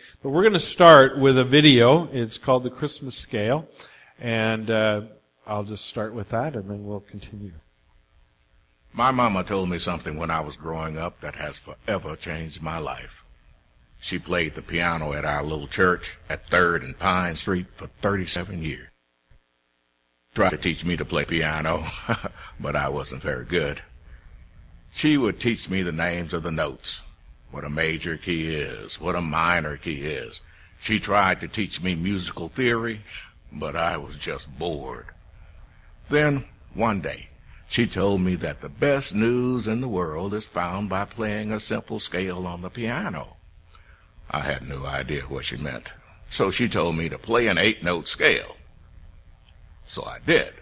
But we're going to start with a video. It's called The Christmas Scale. And I'll just start with that, and then we'll continue. My mama told me something when I was growing up that has forever changed my life. She played the piano at our little church at 3rd and Pine Street for 37 years. Tried to teach me to play piano, but I wasn't very good. She would teach me the names of the notes, what a major key is, what a minor key is. She tried to teach me musical theory, but I was just bored. Then, one day, she told me that the best news in the world is found by playing a simple scale on the piano. I had no idea what she meant, so she told me to play an 8-note scale. So I did.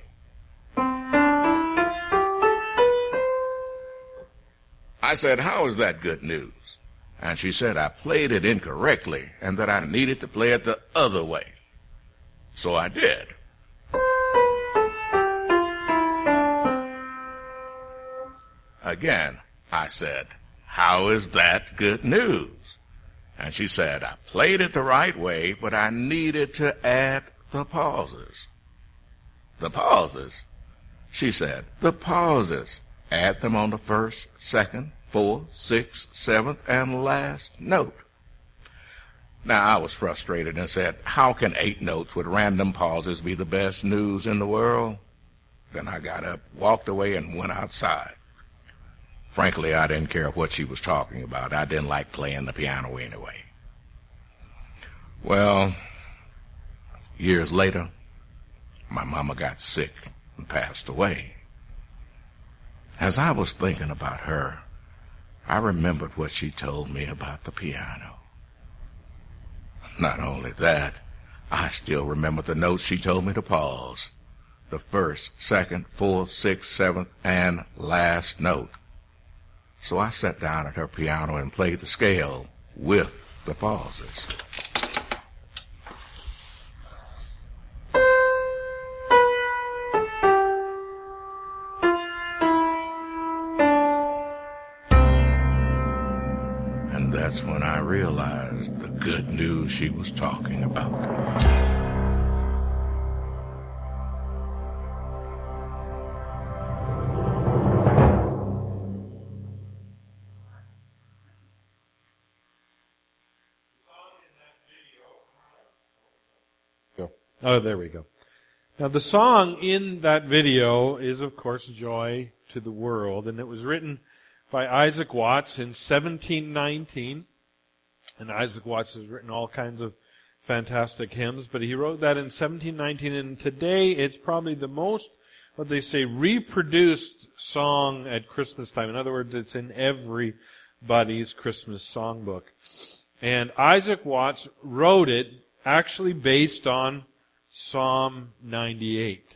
I said, "How is that good news?" And she said I played it incorrectly and that I needed to play it the other way. So I did. Again, I said, "How is that good news?" And she said, I played it the right way, but I needed to add the pauses. The pauses? She said, "The pauses. Add them on the 1st, 2nd, 4th, 6th, 7th, and last note." Now, I was frustrated and said, "How can 8 notes with random pauses be the best news in the world?" Then I got up, walked away, and went outside. Frankly, I didn't care what she was talking about. I didn't like playing the piano anyway. Well, years later, my mama got sick and passed away. As I was thinking about her, I remembered what she told me about the piano. Not only that, I still remember the notes she told me to pause. The 1st, 2nd, 4th, 6th, 7th, and last note. So I sat down at her piano and played the scale with the pauses. And that's when I realized the good news she was talking about. Oh, there we go. Now, the song in that video is, of course, Joy to the World, and it was written by Isaac Watts in 1719. And Isaac Watts has written all kinds of fantastic hymns, but he wrote that in 1719, and today it's probably the most, what they say, reproduced song at Christmas time. In other words, it's in everybody's Christmas songbook. And Isaac Watts wrote it actually based on Psalm 98.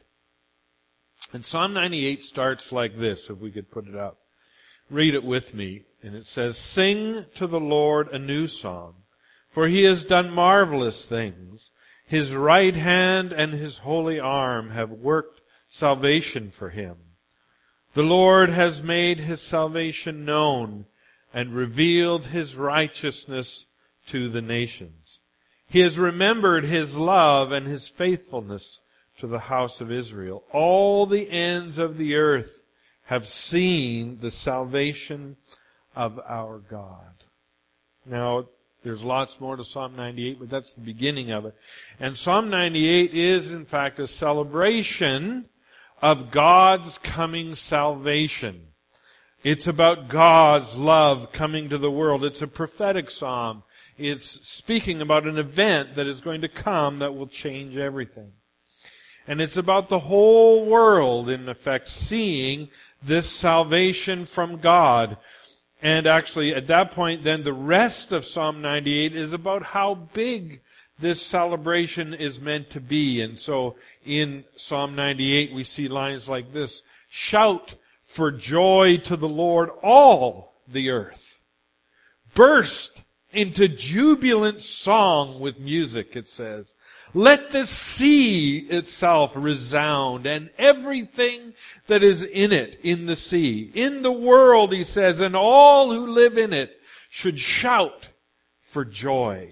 And Psalm 98 starts like this, if we could put it up. Read it with me. And it says, "Sing to the Lord a new song, for he has done marvelous things. His right hand and his holy arm have worked salvation for him. The Lord has made his salvation known and revealed his righteousness to the nations. He has remembered his love and his faithfulness to the house of Israel. All the ends of the earth have seen the salvation of our God." Now, there's lots more to Psalm 98, but that's the beginning of it. And Psalm 98 is, in fact, a celebration of God's coming salvation. It's about God's love coming to the world. It's a prophetic psalm. It's speaking about an event that is going to come that will change everything. And it's about the whole world, in effect, seeing this salvation from God. And actually, at that point, then the rest of Psalm 98 is about how big this celebration is meant to be. And so in Psalm 98, we see lines like this: "Shout for joy to the Lord, all the earth. Burst into jubilant song with music," it says. "Let the sea itself resound, and everything that is in it in the sea. In the world," he says, "and all who live in it should shout for joy,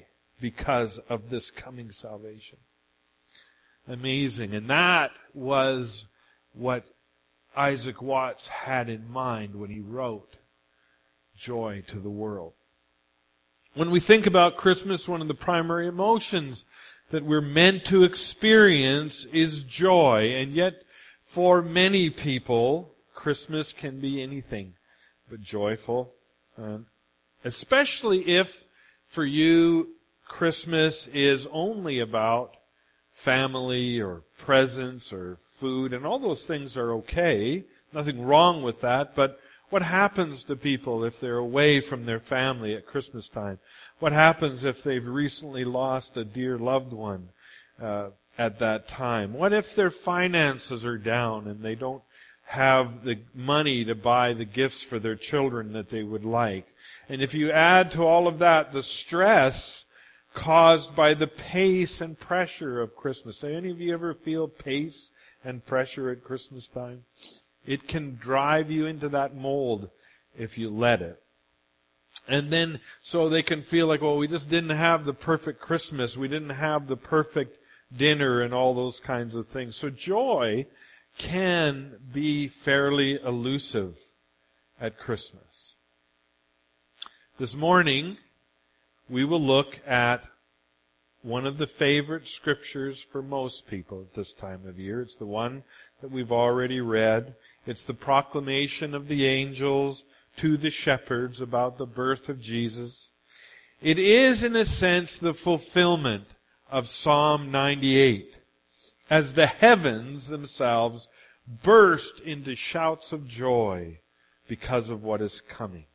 because of this coming salvation. Amazing. And that was what Isaac Watts had in mind when he wrote Joy to the World. When we think about Christmas, one of the primary emotions that we're meant to experience is joy. And yet, for many people, Christmas can be anything but joyful. Especially if, for you, Christmas is only about family or presents or food, and all those things are okay. Nothing wrong with that, but what happens to people if they're away from their family at Christmas time? What happens if they've recently lost a dear loved one at that time? What if their finances are down and they don't have the money to buy the gifts for their children that they would like? And if you add to all of that the stress caused by the pace and pressure of Christmas. Do any of you ever feel pace and pressure at Christmas time? It can drive you into that mold if you let it. And then, so they can feel like, well, we just didn't have the perfect Christmas. We didn't have the perfect dinner and all those kinds of things. So joy can be fairly elusive at Christmas. This morning, we will look at one of the favorite scriptures for most people at this time of year. It's the one that we've already read. It's the proclamation of the angels to the shepherds about the birth of Jesus. It is, in a sense, the fulfillment of Psalm 98, as the heavens themselves burst into shouts of joy because of what is coming.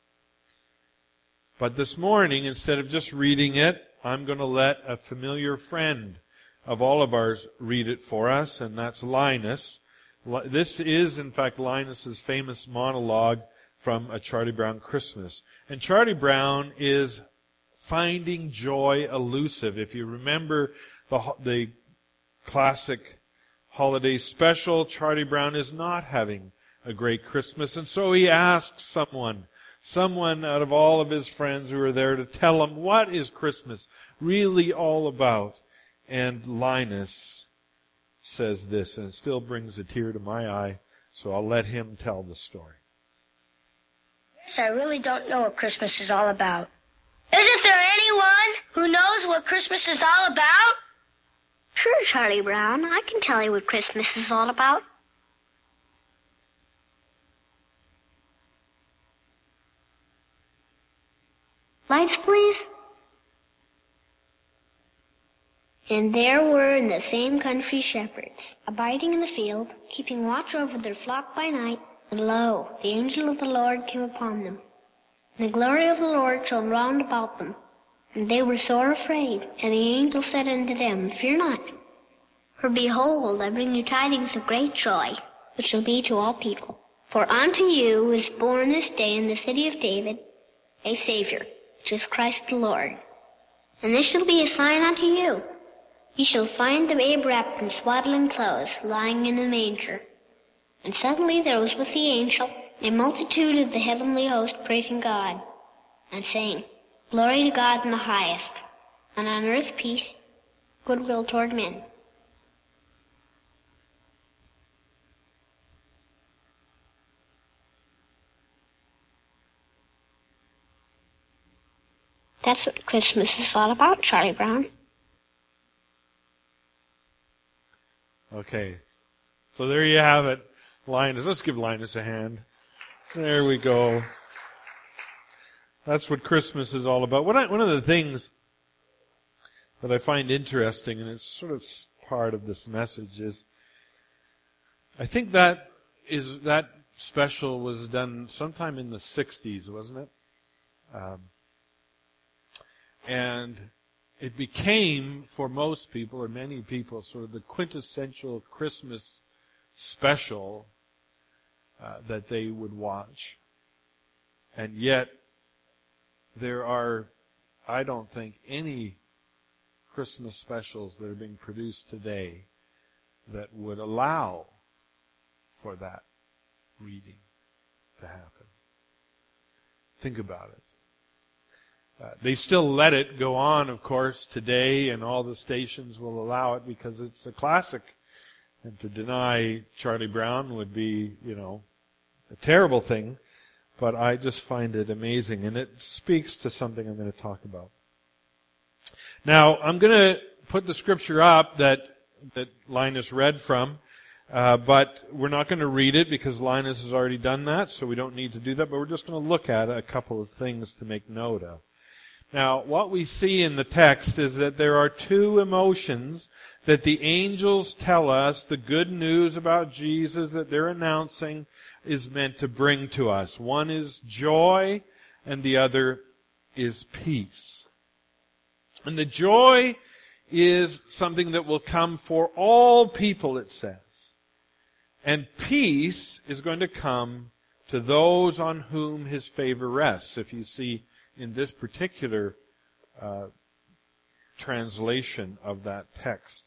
But this morning, instead of just reading it, I'm going to let a familiar friend of all of ours read it for us, and that's Linus. This is, in fact, Linus's famous monologue from A Charlie Brown Christmas. And Charlie Brown is finding joy elusive. If you remember the classic holiday special, Charlie Brown is not having a great Christmas, and so he asks someone out of all of his friends who are there to tell him what is Christmas really all about. And Linus says this, and it still brings a tear to my eye, so I'll let him tell the story. Yes, I really don't know what Christmas is all about. Isn't there anyone who knows what Christmas is all about? Sure, Charlie Brown. I can tell you what Christmas is all about. Lights, please. And there were in the same country shepherds, abiding in the field, keeping watch over their flock by night. And lo, the angel of the Lord came upon them. And the glory of the Lord shone round about them. And they were sore afraid. And the angel said unto them, Fear not. For behold, I bring you tidings of great joy, which shall be to all people. For unto you is born this day in the city of David a Savior, which is Christ the Lord. And this shall be a sign unto you. Ye shall find the babe wrapped in swaddling clothes, lying in a manger. And suddenly there was with the angel a multitude of the heavenly host praising God, and saying, Glory to God in the highest, and on earth peace, goodwill toward men. That's what Christmas is all about, Charlie Brown. Okay. So there you have it, Linus. Let's give Linus a hand. There we go. That's what Christmas is all about. One of the things that I find interesting, and it's sort of part of this message, is I think that special was done sometime in the 60s, wasn't it? And it became, for most people, or many people, sort of the quintessential Christmas special that they would watch. And yet, there are, I don't think, any Christmas specials that are being produced today that would allow for that reading to happen. Think about it. They still let it go on, of course, today, and all the stations will allow it because it's a classic. And to deny Charlie Brown would be, a terrible thing. But I just find it amazing, and it speaks to something I'm going to talk about. Now, I'm going to put the scripture up that Linus read from, but we're not going to read it because Linus has already done that, so we don't need to do that, but we're just going to look at a couple of things to make note of. Now, what we see in the text is that there are two emotions that the angels tell us the good news about Jesus that they're announcing is meant to bring to us. One is joy, and the other is peace. And the joy is something that will come for all people, it says. And peace is going to come to those on whom His favor rests. If you see in this particular translation of that text.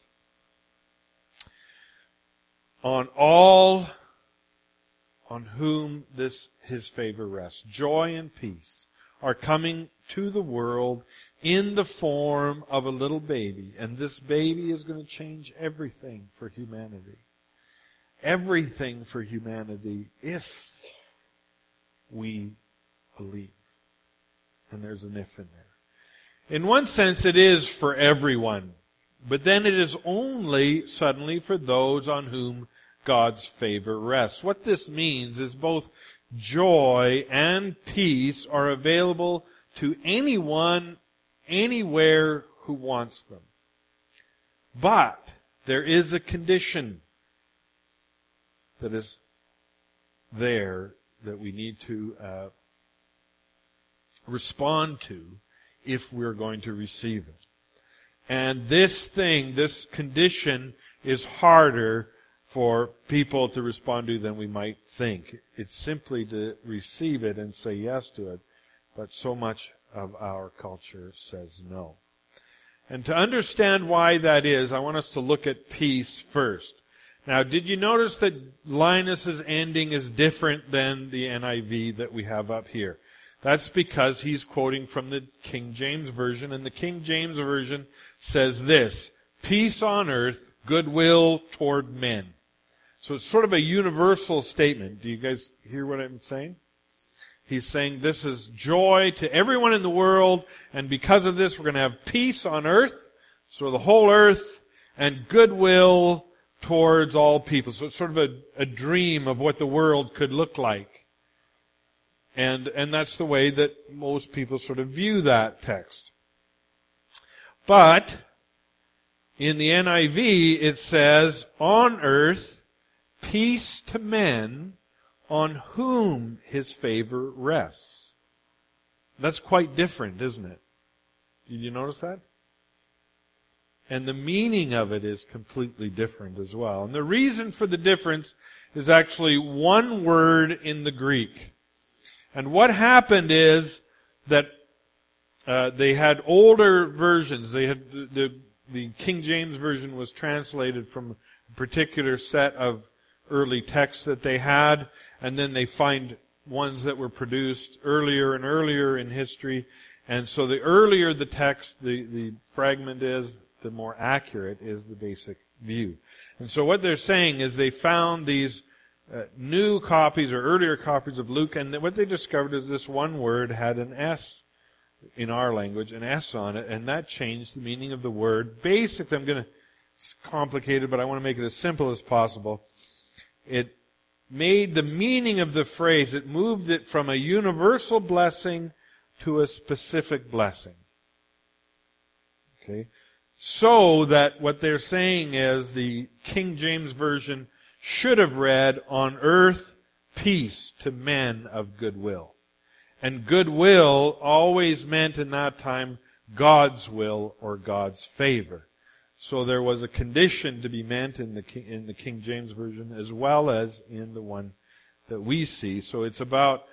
On all on whom His favor rests. Joy and peace are coming to the world in the form of a little baby. And this baby is going to change everything for humanity. Everything for humanity if we believe. And there's an if in there. In one sense, it is for everyone. But then it is only suddenly for those on whom God's favor rests. What this means is both joy and peace are available to anyone, anywhere who wants them. But there is a condition that is there that we need to respond to if we're going to receive it. And this condition is harder for people to respond to than we might think. It's simply to receive it and say yes to it, but so much of our culture says no. And to understand why that is, I want us to look at peace first. Now, did you notice that Linus's ending is different than the NIV that we have up here? That's because he's quoting from the King James Version, and the King James Version says this, peace on earth, goodwill toward men. So it's sort of a universal statement. Do you guys hear what I'm saying? He's saying this is joy to everyone in the world, and because of this we're going to have peace on earth, so the whole earth, and goodwill towards all people. So it's sort of a dream of what the world could look like. And that's the way that most people sort of view that text. But in the NIV it says, on earth, peace to men on whom His favor rests. That's quite different, isn't it? Did you notice that? And the meaning of it is completely different as well. And the reason for the difference is actually one word in the Greek. And what happened is that they had older versions. They had the King James Version was translated from a particular set of early texts that they had, and then they find ones that were produced earlier and earlier in history. And so the earlier the text, the fragment is, the more accurate is the basic view. And so what they're saying is they found these new copies or earlier copies of Luke, and what they discovered is this one word had an S in our language, an S on it, and that changed the meaning of the word. Basically, it's complicated, but I want to make it as simple as possible. It made the meaning of the phrase, it moved it from a universal blessing to a specific blessing. Okay? So that what they're saying is the King James Version should have read, on earth, peace to men of goodwill. And goodwill always meant in that time God's will or God's favor. So there was a condition to be meant in the King James Version as well as in the one that we see. So it's about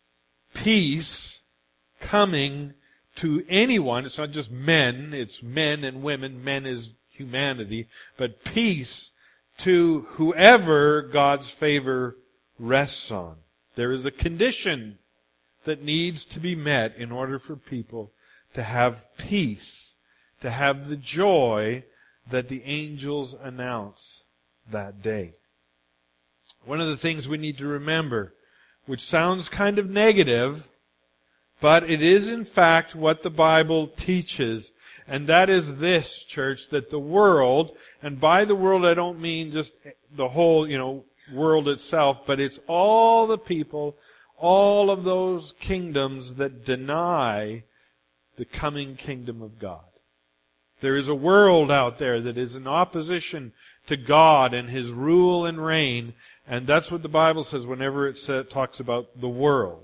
peace coming to anyone. It's not just men, it's men and women. Men is humanity. But peace to whoever God's favor rests on. There is a condition that needs to be met in order for people to have peace, to have the joy that the angels announce that day. One of the things we need to remember, which sounds kind of negative, but it is in fact what the Bible teaches, and that is this, church, that the world, and by the world I don't mean just the whole, world itself, but it's all the people, all of those kingdoms that deny the coming kingdom of God. There is a world out there that is in opposition to God and His rule and reign, and that's what the Bible says whenever it talks about the world.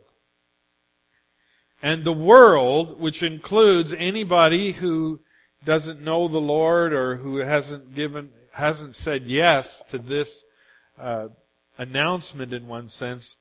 And the world, which includes anybody who doesn't know the Lord or who hasn't said yes to this announcement in one sense,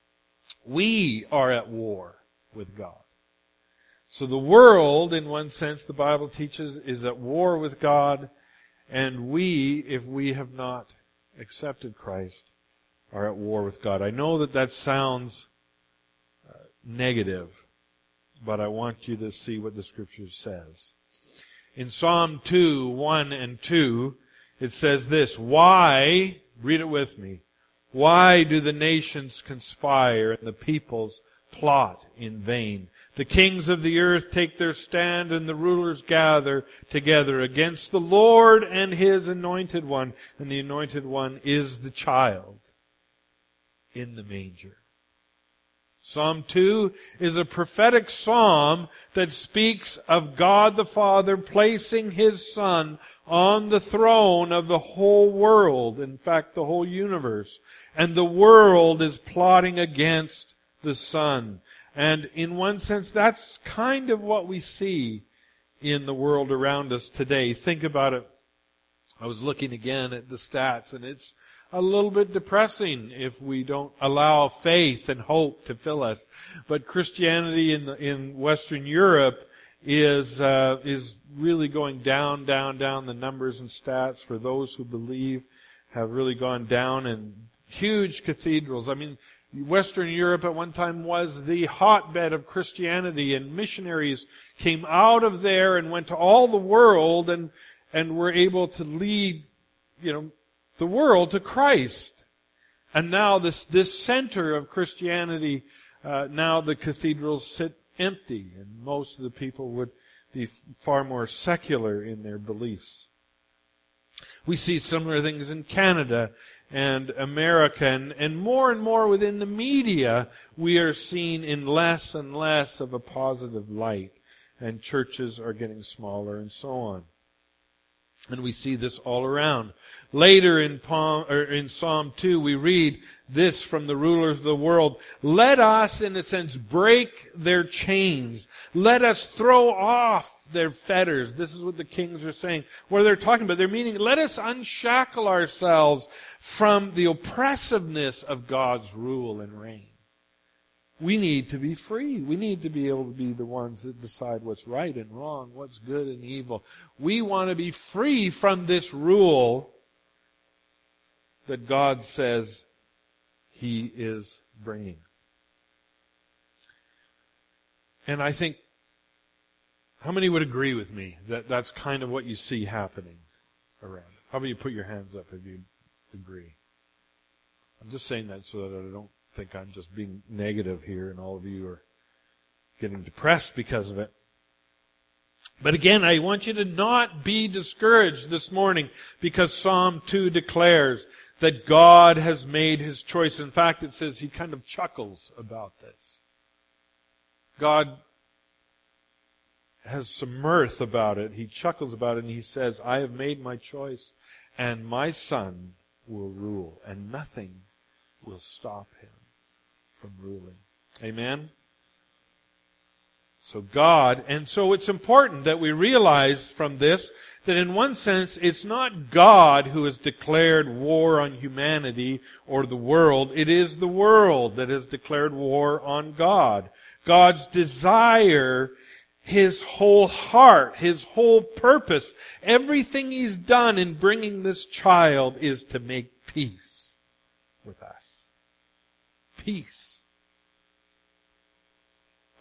we are at war with God. So the world, in one sense, the Bible teaches, is at war with God, and we, if we have not accepted Christ, are at war with God. I know that sounds negative, but I want you to see what the Scripture says. In Psalm 2, 1 and 2, it says this, why, read it with me, why do the nations conspire and the peoples plot in vain? The kings of the earth take their stand and the rulers gather together against the Lord and His anointed one. And the anointed one is the child in the manger. Psalm 2 is a prophetic psalm that speaks of God the Father placing His Son on the throne of the whole world, in fact, the whole universe. And the world is plotting against the Son. And in one sense, that's kind of what we see in the world around us today. Think about it. I was looking again at the stats, and it's a little bit depressing if we don't allow faith and hope to fill us. But Christianity in Western Europe is really going down. The numbers and stats for those who believe have really gone down, and huge cathedrals. I mean, Western Europe at one time was the hotbed of Christianity, and missionaries came out of there and went to all the world and were able to lead, the world to Christ. And now this center of Christianity, now the cathedrals sit empty, and most of the people would be far more secular in their beliefs. We see similar things in Canada and America, and more within the media, we are seen in less and less of a positive light, and churches are getting smaller and so on. And we see this all around. Later in Psalm 2, we read this from the rulers of the world. Let us, in a sense, break their chains. Let us throw off their fetters. This is what the kings are saying. What they're talking about, they're meaning, let us unshackle ourselves from the oppressiveness of God's rule and reign. We need to be free. We need to be able to be the ones that decide what's right and wrong, what's good and evil. We want to be free from this rule that God says He is bringing. And I think, how many would agree with me that that's kind of what you see happening around? How about you put your hands up if you agree? I'm just saying that so that I don't think I'm just being negative here and all of you are getting depressed because of it. But again, I want you to not be discouraged this morning, because Psalm 2 declares that God has made His choice. In fact, it says He kind of chuckles about this. God has some mirth about it. He chuckles about it, and He says, I have made my choice, and my Son will rule, and nothing will stop Him from ruling. Amen? So it's important that we realize from this that in one sense it's not God who has declared war on humanity or the world. It is the world that has declared war on God. God's desire, His whole heart, His whole purpose, everything He's done in bringing this child is to make peace with us. Peace.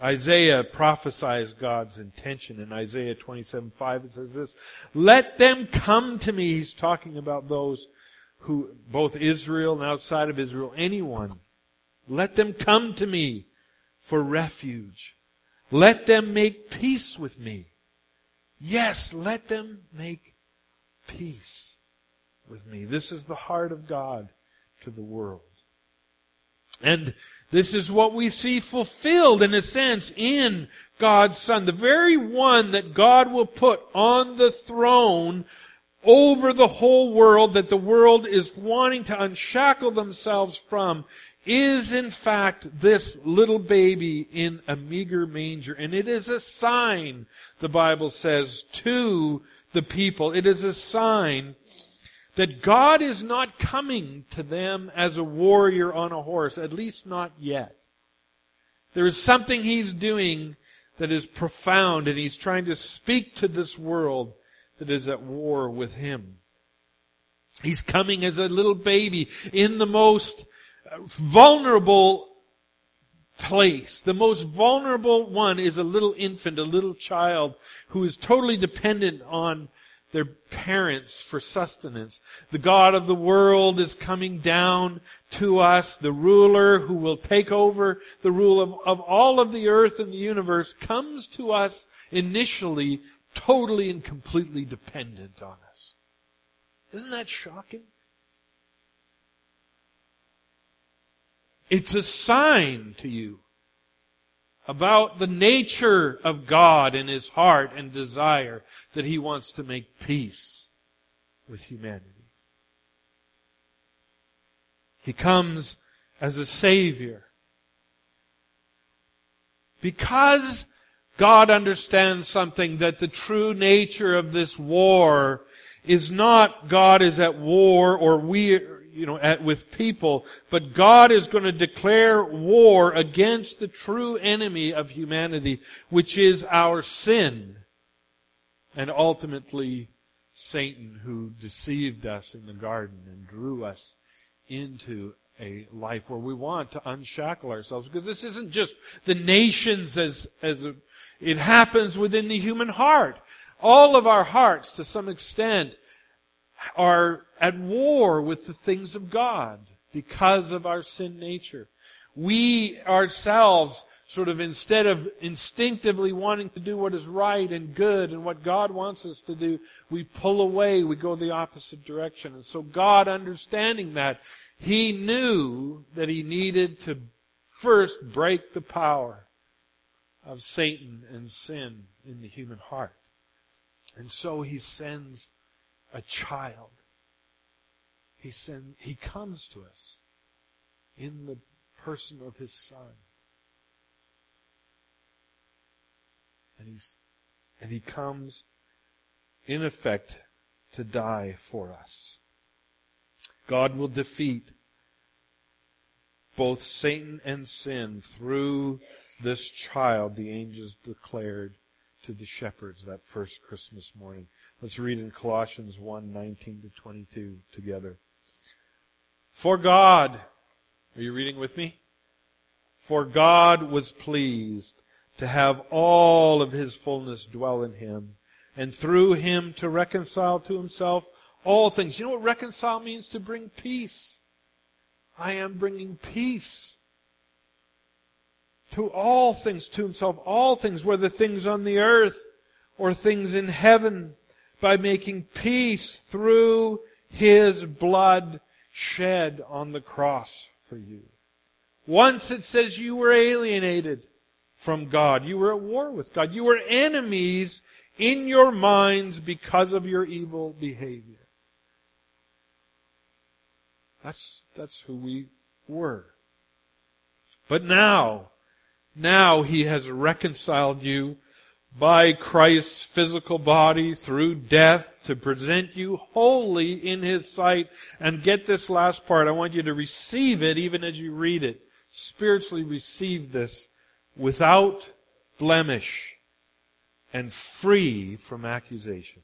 Isaiah prophesies God's intention. In Isaiah 27:5 it says this, "Let them come to me." He's talking about those who, both Israel and outside of Israel, anyone. "Let them come to me for refuge. Let them make peace with me. Yes, let them make peace with me." This is the heart of God to the world. And this is what we see fulfilled, in a sense, in God's Son. The very one that God will put on the throne over the whole world, that the world is wanting to unshackle themselves from, is in fact this little baby in a meager manger. And it is a sign, the Bible says, to the people. It is a sign that God is not coming to them as a warrior on a horse, at least not yet. There is something He's doing that is profound, and He's trying to speak to this world that is at war with Him. He's coming as a little baby in the most vulnerable place. The most vulnerable one is a little infant, a little child who is totally dependent on their parents for sustenance. The God of the world is coming down to us. The ruler who will take over the rule of all of the earth and the universe comes to us initially totally and completely dependent on us. Isn't that shocking? It's a sign to you about the nature of God and His heart and desire that He wants to make peace with humanity. He comes as a Savior. Because God understands something, that the true nature of this war is not God is at war or with people, but God is going to declare war against the true enemy of humanity, which is our sin, and ultimately Satan, who deceived us in the garden and drew us into a life where we want to unshackle ourselves. Because this isn't just the nations it happens within the human heart. All of our hearts, to some extent, are at war with the things of God because of our sin nature. We ourselves, sort of instead of instinctively wanting to do what is right and good and what God wants us to do, we pull away, we go the opposite direction. And so God, understanding that, He knew that He needed to first break the power of Satan and sin in the human heart. And so He sends a child. He comes to us in the person of His Son. And He comes, in effect, to die for us. God will defeat both Satan and sin through this child the angels declared to the shepherds that first Christmas morning. Let's read in Colossians 1:19-22 together. For God, are you reading with me? For God was pleased to have all of His fullness dwell in Him, and through Him to reconcile to Himself all things. You know what reconcile means? To bring peace. I am bringing peace to all things, to Himself, all things, whether things on the earth or things in heaven, by making peace through His blood shed on the cross for you. Once it says you were alienated from God. You were at war with God. You were enemies in your minds because of your evil behavior. That's who we were. But now He has reconciled you by Christ's physical body through death to present you holy in His sight. And get this last part. I want you to receive it even as you read it. Spiritually receive this without blemish and free from accusation.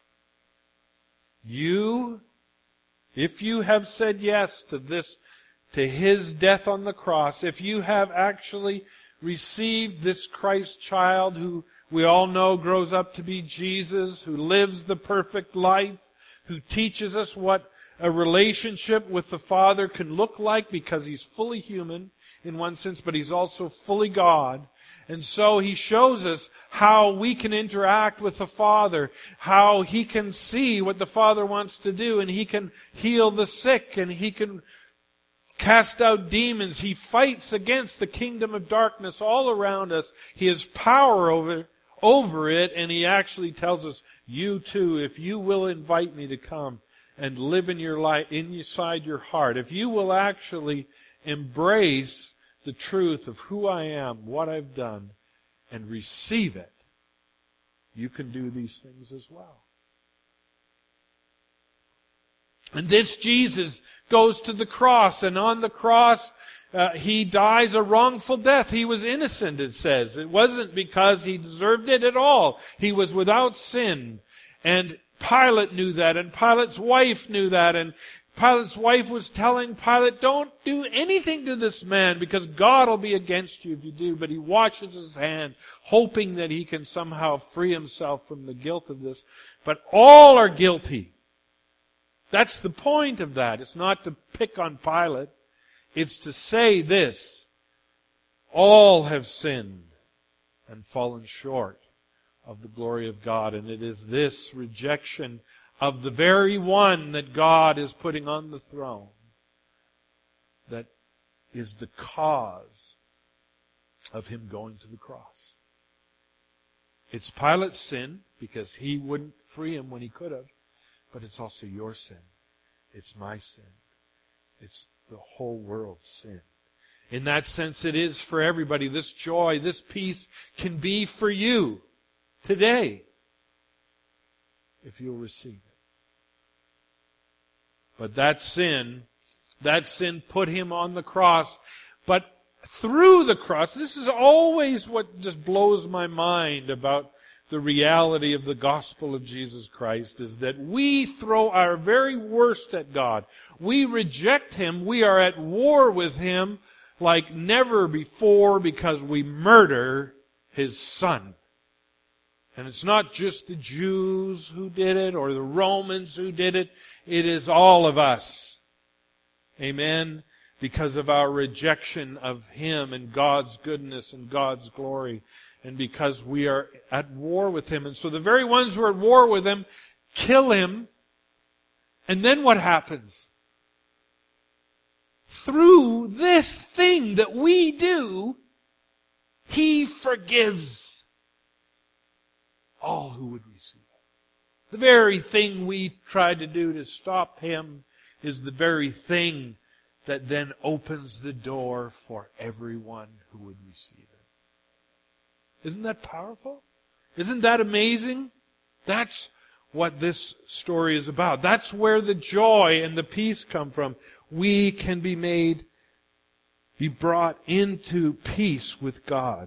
You, if you have said yes to this to His death on the cross, if you have actually received this Christ child who we all know grows up to be Jesus, who lives the perfect life, who teaches us what a relationship with the Father can look like, because He's fully human in one sense, but He's also fully God. And so He shows us how we can interact with the Father, how He can see what the Father wants to do, and He can heal the sick, and He can cast out demons. He fights against the kingdom of darkness all around us. He has power over it, and He actually tells us, you too, if you will invite me to come and live in your life, inside your heart, if you will actually embrace the truth of who I am, what I've done, and receive it, you can do these things as well. And this Jesus goes to the cross, and on the cross, He dies a wrongful death. He was innocent, it says. It wasn't because He deserved it at all. He was without sin. And Pilate knew that, and Pilate's wife knew that, and Pilate's wife was telling Pilate, don't do anything to this man because God will be against you if you do. But he washes his hand, hoping that he can somehow free himself from the guilt of this. But all are guilty. That's the point of that. It's not to pick on Pilate. It's to say this: all have sinned and fallen short of the glory of God. And it is this rejection of the very one that God is putting on the throne that is the cause of Him going to the cross. It's Pilate's sin, because he wouldn't free him when he could have, but it's also your sin. It's my sin. It's the whole world's sin. In that sense, it is for everybody. This joy, this peace can be for you today if you'll receive it. But that sin put Him on the cross. But through the cross, this is always what just blows my mind about the reality of the gospel of Jesus Christ, is that we throw our very worst at God. We reject Him. We are at war with Him like never before because we murder His Son. And it's not just the Jews who did it or the Romans who did it. It is all of us. Amen? Because of our rejection of Him and God's goodness and God's glory. And because we are at war with Him. And so the very ones who are at war with Him kill Him. And then what happens? Through this thing that we do, He forgives all who would receive it. The very thing we tried to do to stop Him is the very thing that then opens the door for everyone who would receive it. Isn't that powerful? Isn't that amazing? That's what this story is about. That's where the joy and the peace come from. We can be brought into peace with God.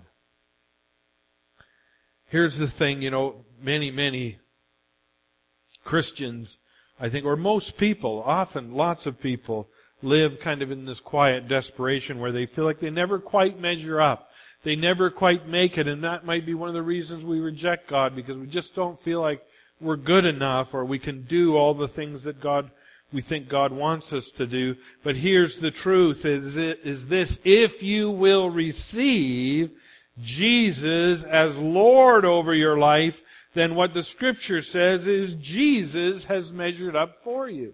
Here's the thing, many Christians, I think, or most people, often lots of people, live kind of in this quiet desperation where they feel like they never quite measure up. They never quite make it, and that might be one of the reasons we reject God, because we just don't feel like we're good enough or we can do all the things that we think God wants us to do. But here's the truth, is this: if you will receive Jesus as Lord over your life, then what the Scripture says is Jesus has measured up for you.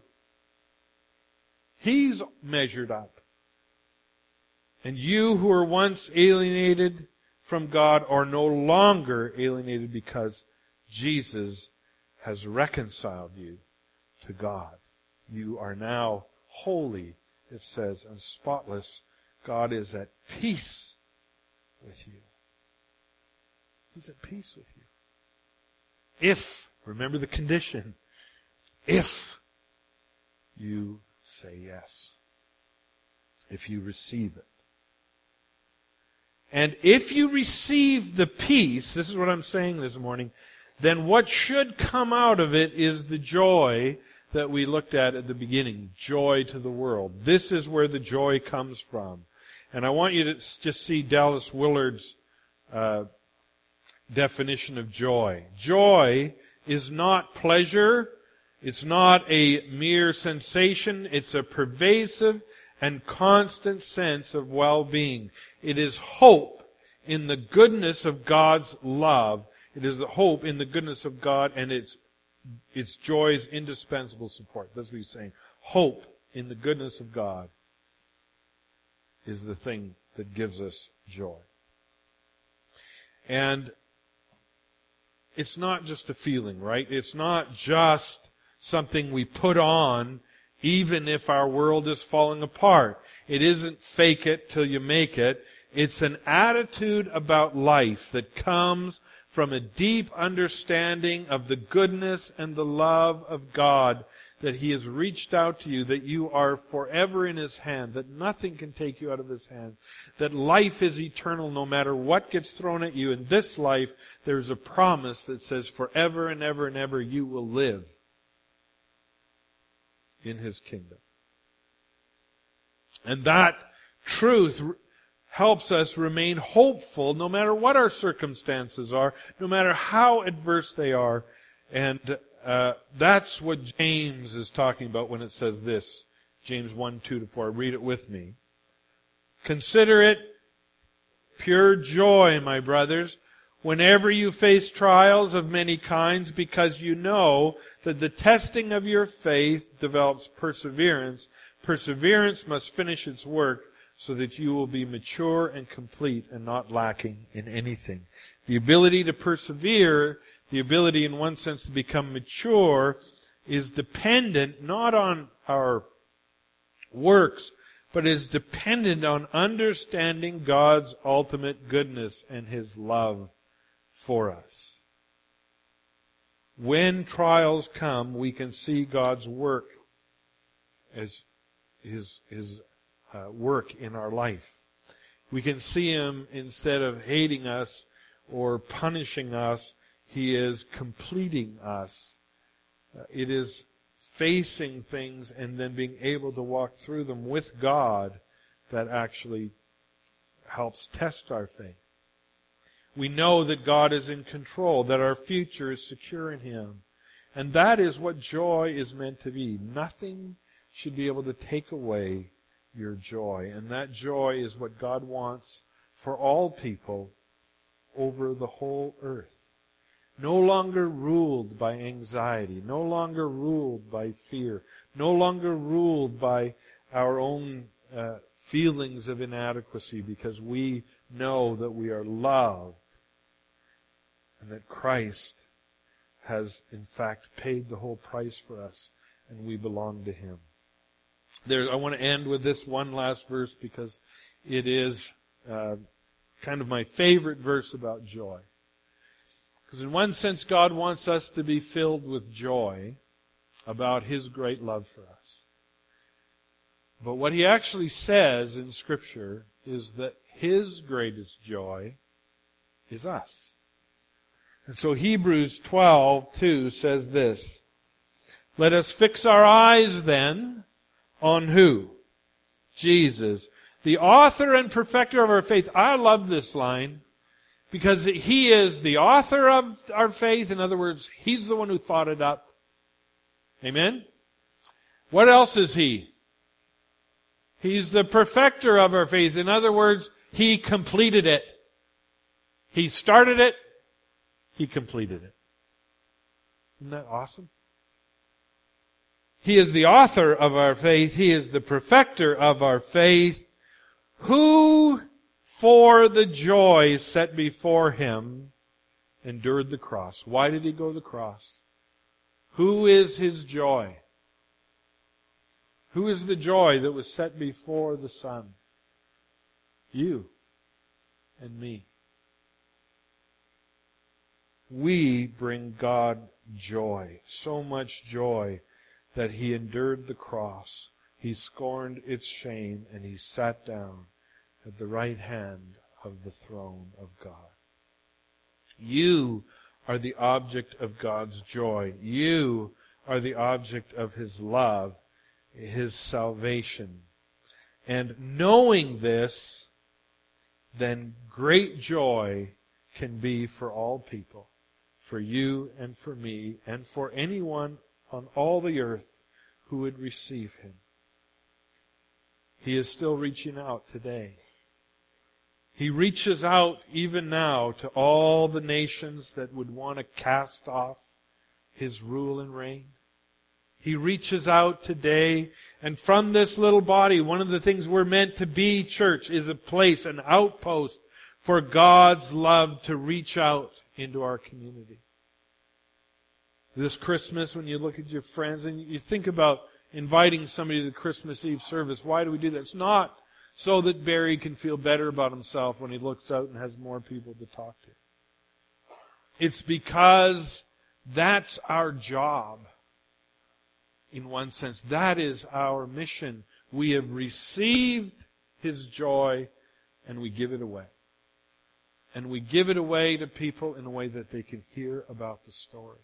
He's measured up. And you who were once alienated from God are no longer alienated because Jesus has reconciled you to God. You are now holy, it says, and spotless. God is at peace with you. He's at peace with you. If, remember the condition, if you say yes. If you receive it. And if you receive the peace, this is what I'm saying this morning, then what should come out of it is the joy that we looked at the beginning, joy to the world. This is where the joy comes from. And I want you to just see Dallas Willard's definition of joy. Joy is not pleasure. It's not a mere sensation. It's a pervasive and constant sense of well-being. It is hope in the goodness of God's love. It is the hope in the goodness of God, and it's joy's indispensable support. That's what he's saying. Hope in the goodness of God is the thing that gives us joy. And it's not just a feeling, right? It's not just something we put on even if our world is falling apart. It isn't fake it till you make it. It's an attitude about life that comes from a deep understanding of the goodness and the love of God, that He has reached out to you, that you are forever in His hand, that nothing can take you out of His hand, that life is eternal no matter what gets thrown at you. In this life, there's a promise that says forever and ever and ever you will live in His kingdom. And that truth helps us remain hopeful no matter what our circumstances are, no matter how adverse they are. And that's what James is talking about when it says this. James 1:2-4. Read it with me. Consider it pure joy, my brothers, whenever you face trials of many kinds, because you know that the testing of your faith develops perseverance. Perseverance must finish its work, so that you will be mature and complete and not lacking in anything. The ability to persevere, the ability in one sense to become mature, is dependent not on our works, but is dependent on understanding God's ultimate goodness and His love for us. When trials come, we can see God's work as His work in our life. We can see Him, instead of hating us or punishing us, He is completing us. It is facing things and then being able to walk through them with God that actually helps test our faith. We know that God is in control, that our future is secure in Him. And that is what joy is meant to be. Nothing should be able to take away your joy. And that joy is what God wants for all people over the whole earth. No longer ruled by anxiety, no longer ruled by fear, no longer ruled by our own feelings of inadequacy, because we know that we are loved and that Christ has in fact paid the whole price for us and we belong to Him. I want to end with this one last verse because it is kind of my favorite verse about joy. Because in one sense, God wants us to be filled with joy about His great love for us. But what He actually says in Scripture is that His greatest joy is us. And so Hebrews 12:2 says this, "Let us fix our eyes then on who? Jesus, the author and perfecter of our faith." I love this line because He is the author of our faith. In other words, He's the one who thought it up. Amen? What else is He? He's the perfecter of our faith. In other words, He completed it. He started it. He completed it. Isn't that awesome? He is the author of our faith. He is the perfecter of our faith, who for the joy set before Him endured the cross. Why did He go to the cross? Who is His joy? Who is the joy that was set before the Son? You and me. We bring God joy, so much joy that He endured the cross. He scorned its shame, and He sat down at the right hand of the throne of God. You are the object of God's joy. You are the object of His love, His salvation. And knowing this, then great joy can be for all people, for you and for me, and for anyone on all the earth who would receive Him. He is still reaching out today. He reaches out even now to all the nations that would want to cast off His rule and reign. He reaches out today, and from this little body, one of the things we're meant to be, church, is a place, an outpost for God's love to reach out into our community. This Christmas, when you look at your friends and you think about inviting somebody to the Christmas Eve service, why do we do that? It's not so that Barry can feel better about himself when he looks out and has more people to talk to. It's because that's our job. In one sense, that is our mission. We have received His joy and we give it away. And we give it away to people in a way that they can hear about the story.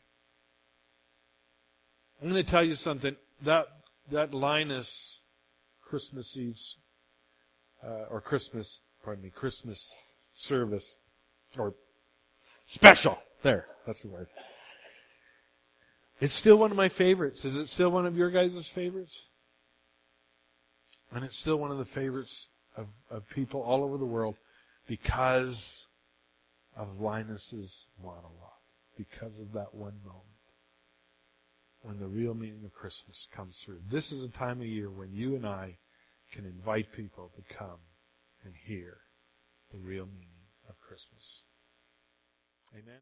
I'm going to tell you something. That Linus Christmas Eve, Christmas service, or special. There, that's the word. It's still one of my favorites. Is it still one of your guys' favorites? And it's still one of the favorites of people all over the world because of Linus's monologue. Because of that one moment when the real meaning of Christmas comes through. This is a time of year when you and I can invite people to come and hear the real meaning of Christmas. Amen.